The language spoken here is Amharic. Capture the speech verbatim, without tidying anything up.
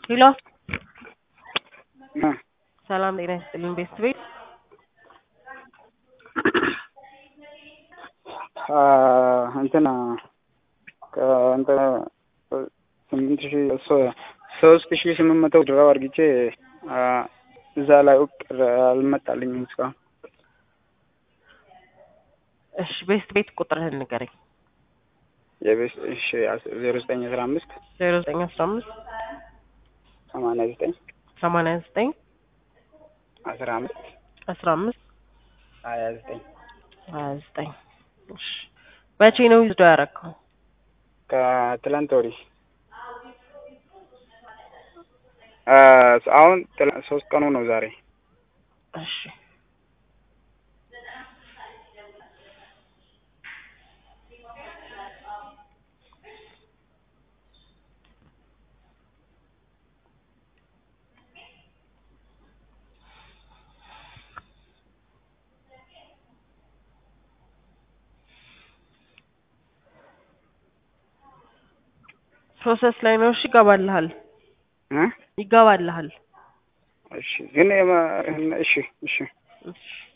ሄሎ እ ሰላም ጤና ይስጥልኝ ቤስት ቤት አ እንትና ከእንትና ስምንት ሺህ ሶስት ሺህ ስምንት መቶ ድራው አድርጌ እዛ ላይ ቁጥር አልመጣልኝም እስካሁን። እሺ ቤስት ቤት ቁጥርህን ንገረኝ። የቤስት እሺ ዜሮ ዘጠኝ አስራ አምስት ዜሮ ዘጠኝ አስራ አምስት ሰማንያ ዘጠኝ ሰማንያ ዘጠኝ አስራ አምስት አስራ አምስት ሀያ ዘጠኝ ሀያ ዘጠኝ እሺ መቼ ነው ዊዝዶ ያደረከው? ከትላንት ወዲህ አሁን ሶስት ቀኑ ነው ዛሬ። እሺ ፕሮሰስ ላይ ነው። እሺ ይገባልሃል እ ይገባልሃል። እሺ ግን እሺ እሺ እሺ